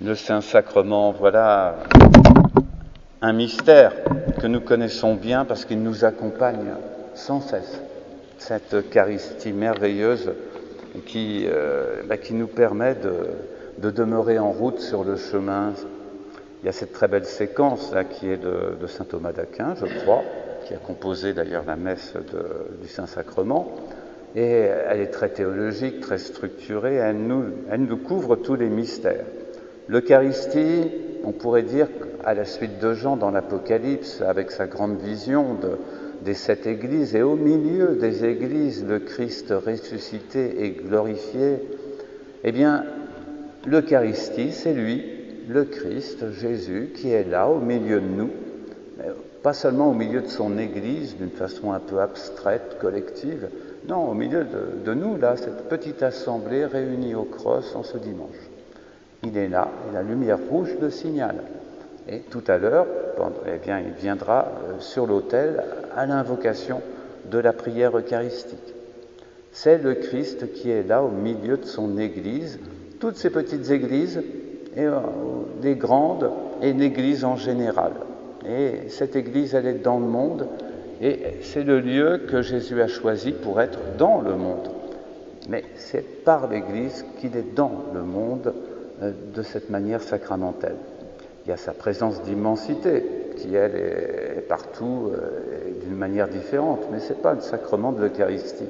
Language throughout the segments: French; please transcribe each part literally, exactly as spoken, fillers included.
le Saint-Sacrement, voilà un mystère que nous connaissons bien parce qu'il nous accompagne sans cesse. Cette Eucharistie merveilleuse qui, euh, bah, qui nous permet de, de demeurer en route sur le chemin. Il y a cette très belle séquence là qui est de, de saint Thomas d'Aquin, je crois, qui a composé d'ailleurs la messe de, du Saint-Sacrement. Et elle est très théologique, très structurée, elle nous, elle nous couvre tous les mystères. L'Eucharistie, on pourrait dire, à la suite de Jean dans l'Apocalypse, avec sa grande vision de, des sept églises, et au milieu des églises, le Christ ressuscité et glorifié, eh bien, l'Eucharistie, c'est lui, le Christ, Jésus, qui est là, au milieu de nous, pas seulement au milieu de son Église, d'une façon un peu abstraite, collective, non, au milieu de, de nous, là, cette petite assemblée réunie au cross en ce dimanche. Il est là, et la lumière rouge le signale. Et tout à l'heure, eh bien, il viendra sur l'autel à l'invocation de la prière eucharistique. C'est le Christ qui est là au milieu de son Église, toutes ces petites églises, et euh, les grandes, et l'Église en général. Et cette Église, elle est dans le monde, et c'est le lieu que Jésus a choisi pour être dans le monde. Mais c'est par l'Église qu'il est dans le monde euh, de cette manière sacramentelle. Il y a sa présence d'immensité, qui elle est partout euh, d'une manière différente, mais ce n'est pas le sacrement de l'Eucharistie.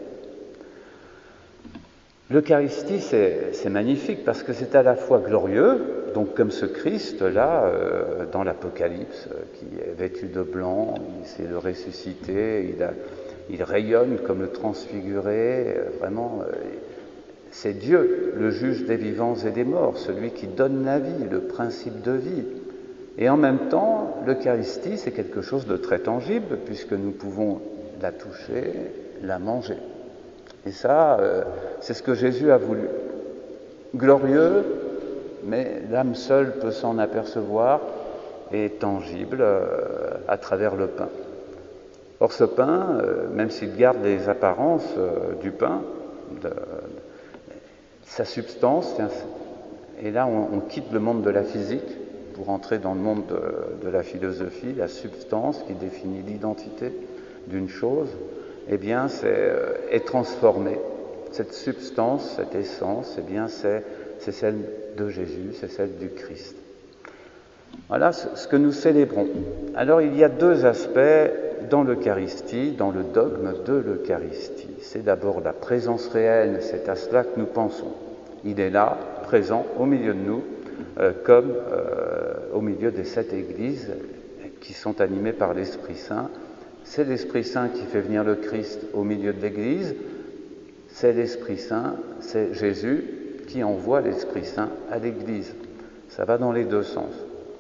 L'Eucharistie, c'est, c'est magnifique parce que c'est à la fois glorieux, donc comme ce Christ-là, euh, dans l'Apocalypse, euh, qui est vêtu de blanc, c'est le ressuscité, il, a, il rayonne comme le transfiguré, euh, vraiment, euh, c'est Dieu, le juge des vivants et des morts, celui qui donne la vie, le principe de vie. Et en même temps, l'Eucharistie, c'est quelque chose de très tangible, puisque nous pouvons la toucher, la manger. Et ça, euh, c'est ce que Jésus a voulu. Glorieux, mais l'âme seule peut s'en apercevoir, et tangible euh, à travers le pain. Or ce pain, euh, même s'il garde les apparences euh, du pain, de, de, sa substance, et là on, on quitte le monde de la physique pour entrer dans le monde de, de la philosophie, la substance qui définit l'identité d'une chose, eh bien, c'est, euh, est transformée. Cette substance, cette essence, eh bien, c'est, c'est celle de Jésus, c'est celle du Christ. Voilà ce, ce que nous célébrons. Alors, il y a deux aspects dans l'Eucharistie, dans le dogme de l'Eucharistie. C'est d'abord la présence réelle, c'est à cela que nous pensons. Il est là, présent, au milieu de nous, euh, comme euh, au milieu des sept églises qui sont animées par l'Esprit Saint. C'est l'Esprit Saint qui fait venir le Christ au milieu de l'Église, c'est l'Esprit Saint, c'est Jésus qui envoie l'Esprit Saint à l'Église. Ça va dans les deux sens.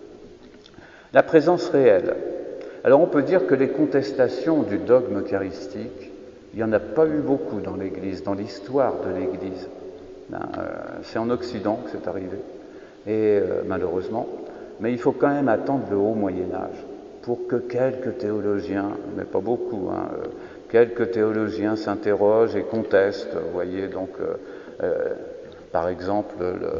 La présence réelle. Alors on peut dire que les contestations du dogme eucharistique, il n'y en a pas eu beaucoup dans l'Église, dans l'histoire de l'Église. C'est en Occident que c'est arrivé, et euh, malheureusement, mais il faut quand même attendre le haut Moyen-Âge pour que quelques théologiens, mais pas beaucoup, hein, euh, quelques théologiens s'interrogent et contestent. Vous voyez, donc, euh, euh, par exemple, le,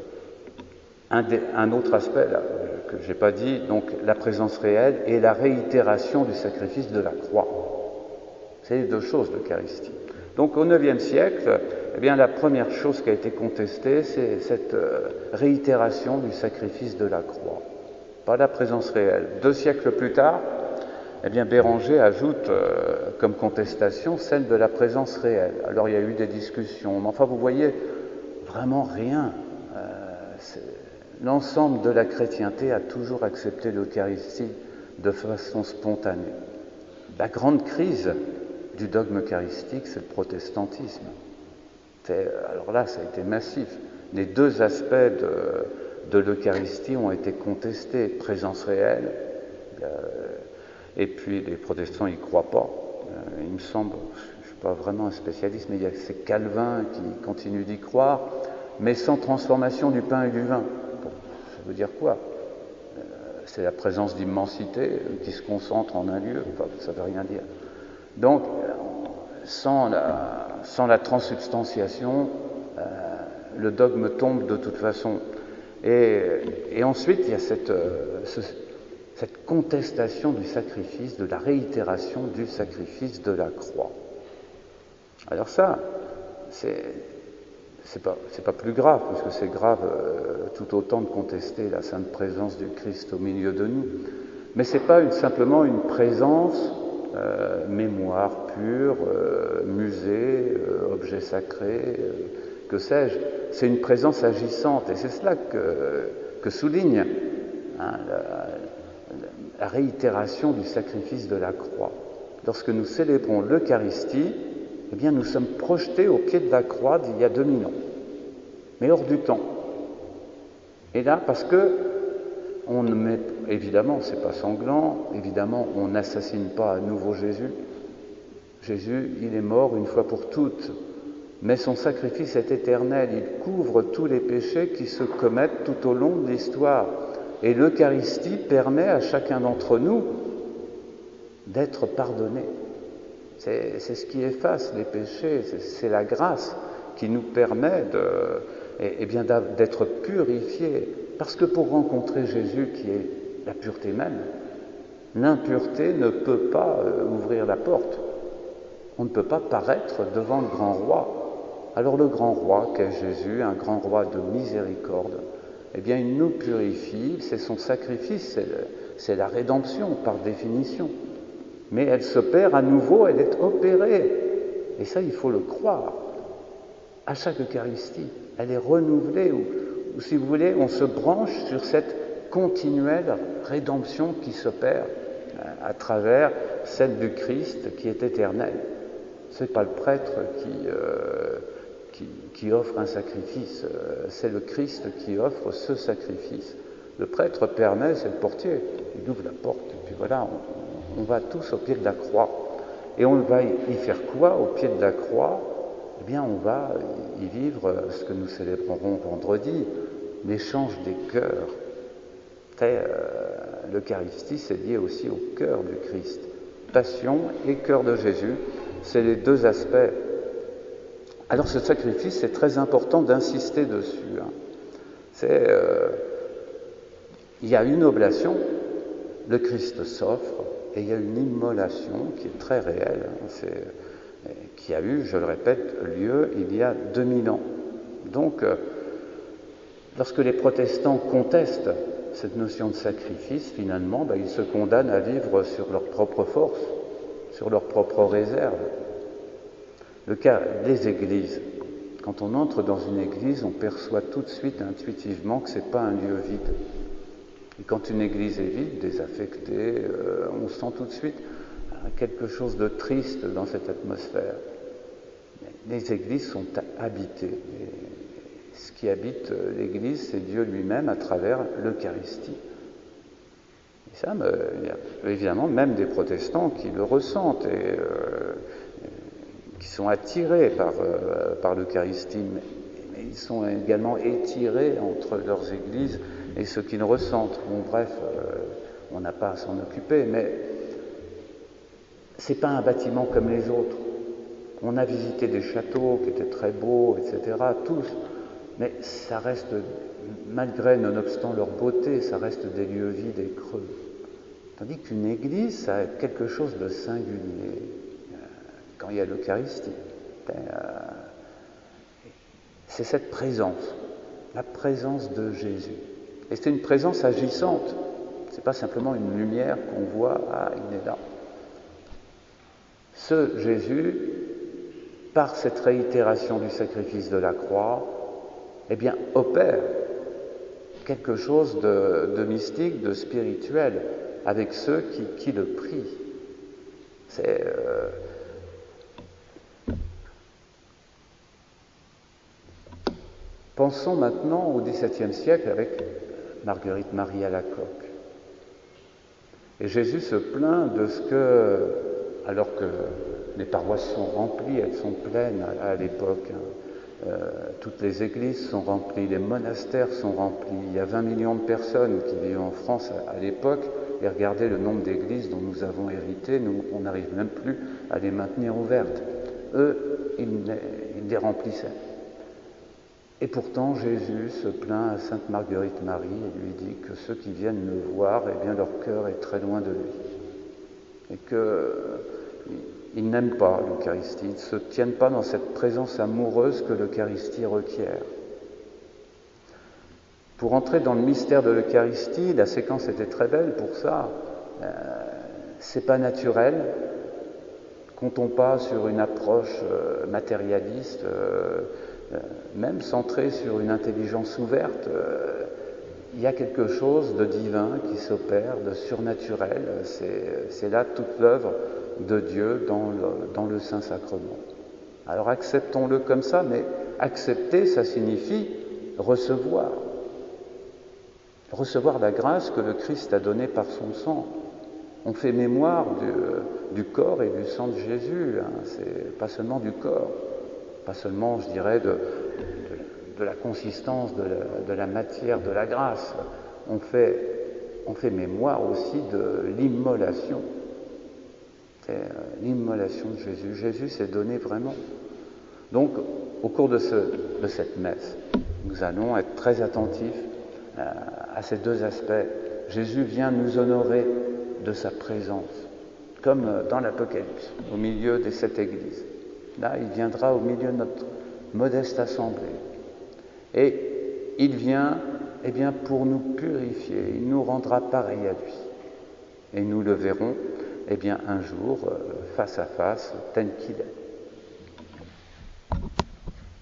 un, des, un autre aspect là, que je n'ai pas dit, donc la présence réelle et la réitération du sacrifice de la croix. C'est les deux choses, l'Eucharistie. Donc, au neuvième siècle, eh bien, la première chose qui a été contestée, c'est cette euh, réitération du sacrifice de la croix. Pas la présence réelle. Deux siècles plus tard, eh bien, Béranger ajoute euh, comme contestation celle de la présence réelle. Alors il y a eu des discussions, mais enfin vous voyez, vraiment rien. Euh, l'ensemble de la chrétienté a toujours accepté l'Eucharistie de façon spontanée. La grande crise du dogme eucharistique, c'est le protestantisme. C'est, alors là, ça a été massif. Les deux aspects de de l'Eucharistie ont été contestés, présence réelle, euh, et puis les protestants n'y croient pas. Euh, il me semble, je ne suis pas vraiment un spécialiste, mais il y a ces Calvins qui continuent d'y croire, mais sans transformation du pain et du vin. Bon, ça veut dire quoi ? euh, C'est la présence d'immensité qui se concentre en un lieu, enfin, ça ne veut rien dire. Donc, sans la, sans la transsubstantiation, euh, le dogme tombe de toute façon. Et, et ensuite, il y a cette, euh, ce, cette contestation du sacrifice, de la réitération du sacrifice de la croix. Alors ça, c'est, c'est pas, c'est pas plus grave, parce que c'est grave euh, tout autant de contester la sainte présence du Christ au milieu de nous. Mais c'est pas une, simplement une présence, euh, mémoire pure, euh, musée, euh, objet sacré, euh, que sais-je. C'est une présence agissante, et c'est cela que, que souligne hein, la, la réitération du sacrifice de la croix. Lorsque nous célébrons l'Eucharistie, eh bien, nous sommes projetés au pied de la croix d'il y a deux mille ans, mais hors du temps. Et là, parce que on ne met, évidemment, c'est pas sanglant, évidemment, on n'assassine pas à nouveau Jésus. Jésus, il est mort une fois pour toutes, mais son sacrifice est éternel, il couvre tous les péchés qui se commettent tout au long de l'histoire. Et l'Eucharistie permet à chacun d'entre nous d'être pardonné. C'est, c'est ce qui efface les péchés, c'est, c'est la grâce qui nous permet de, et, et bien d'être purifiés. Parce que pour rencontrer Jésus, qui est la pureté même, l'impureté ne peut pas euh, ouvrir la porte. On ne peut pas paraître devant le grand roi. Alors le grand roi, qu'est Jésus, un grand roi de miséricorde, eh bien il nous purifie, c'est son sacrifice, c'est, le, c'est la rédemption par définition. Mais elle s'opère à nouveau, elle est opérée. Et ça, il faut le croire. À chaque Eucharistie, elle est renouvelée, ou, ou si vous voulez, on se branche sur cette continuelle rédemption qui s'opère à, à travers celle du Christ qui est éternelle. Ce n'est pas le prêtre qui, euh, qui, qui offre un sacrifice, euh, c'est le Christ qui offre ce sacrifice. Le prêtre permet, c'est le portier, il ouvre la porte, et puis voilà, on, on va tous au pied de la croix. Et on va y faire quoi au pied de la croix? Eh bien, on va y vivre ce que nous célébrerons vendredi, l'échange des cœurs. Euh, L'Eucharistie, c'est lié aussi au cœur du Christ. Passion et cœur de Jésus, c'est les deux aspects. Alors ce sacrifice, c'est très important d'insister dessus. Hein. C'est, euh, il y a une oblation, le Christ s'offre, et il y a une immolation qui est très réelle, hein, c'est, qui a eu, je le répète, lieu il y a deux mille ans. Donc, euh, lorsque les protestants contestent cette notion de sacrifice, finalement, ben, ils se condamnent à vivre sur leur propre force, sur leur propre réserve. Le cas des églises. Quand on entre dans une église, on perçoit tout de suite intuitivement que ce n'est pas un lieu vide. Et quand une église est vide, désaffectée, euh, on sent tout de suite quelque chose de triste dans cette atmosphère. Les églises sont habitées. Et ce qui habite l'église, c'est Dieu lui-même à travers l'Eucharistie. Et ça, il y a évidemment même des protestants qui le ressentent et euh, qui sont attirés par, euh, par l'Eucharistie, mais, mais ils sont également étirés entre leurs églises et ceux qui le ressentent. Bon, bref, euh, on n'a pas à s'en occuper, mais c'est pas un bâtiment comme les autres. On a visité des châteaux qui étaient très beaux, et cetera, tous, mais ça reste, malgré, nonobstant leur beauté, ça reste des lieux vides et creux. Tandis qu'une église, ça a quelque chose de singulier euh, quand il y a l'Eucharistie. Euh, c'est cette présence, la présence de Jésus. Et c'est une présence agissante. C'est pas simplement une lumière qu'on voit, ah, il est là. Ce Jésus, par cette réitération du sacrifice de la croix, eh bien, opère quelque chose de, de mystique, de spirituel, avec ceux qui, qui le prient. C'est... Euh... Pensons maintenant au dix-septième siècle avec Marguerite Marie Alacoque. Et Jésus se plaint de ce que, alors que les paroisses sont remplies, elles sont pleines à, à l'époque, hein, euh, toutes les églises sont remplies, les monastères sont remplis, il y a vingt millions de personnes qui vivent en France à, à l'époque, et regardez le nombre d'églises dont nous avons hérité, nous, on n'arrive même plus à les maintenir ouvertes. Eux, ils, ils les remplissaient. Et pourtant, Jésus se plaint à Sainte Marguerite Marie et lui dit que ceux qui viennent le voir, eh bien, leur cœur est très loin de lui. Et qu'ils n'aiment pas l'Eucharistie, ils ne se tiennent pas dans cette présence amoureuse que l'Eucharistie requiert. Pour entrer dans le mystère de l'Eucharistie, la séquence était très belle pour ça. Euh, c'est pas naturel. Comptons pas sur une approche euh, matérialiste, euh, euh, même centrée sur une intelligence ouverte. Euh, il y a quelque chose de divin qui s'opère, de surnaturel. C'est, c'est là toute l'œuvre de Dieu dans le, dans le Saint-Sacrement. Alors acceptons-le comme ça, mais accepter, ça signifie recevoir. Recevoir la grâce que le Christ a donnée par son sang. On fait mémoire du, du corps et du sang de Jésus, hein. C'est pas seulement du corps, pas seulement, je dirais, de, de, de la consistance, de la, de la matière, de la grâce. On fait, on fait mémoire aussi de l'immolation. C'est l'immolation de Jésus. Jésus s'est donné vraiment. Donc, au cours de, ce, de cette messe, nous allons être très attentifs à ces deux aspects. Jésus vient nous honorer de sa présence, comme dans l'Apocalypse, au milieu des sept églises. Là, il viendra au milieu de notre modeste assemblée. Et il vient, eh bien, pour nous purifier. Il nous rendra pareil à lui. Et nous le verrons, eh bien, un jour, face à face, tel qu'il est.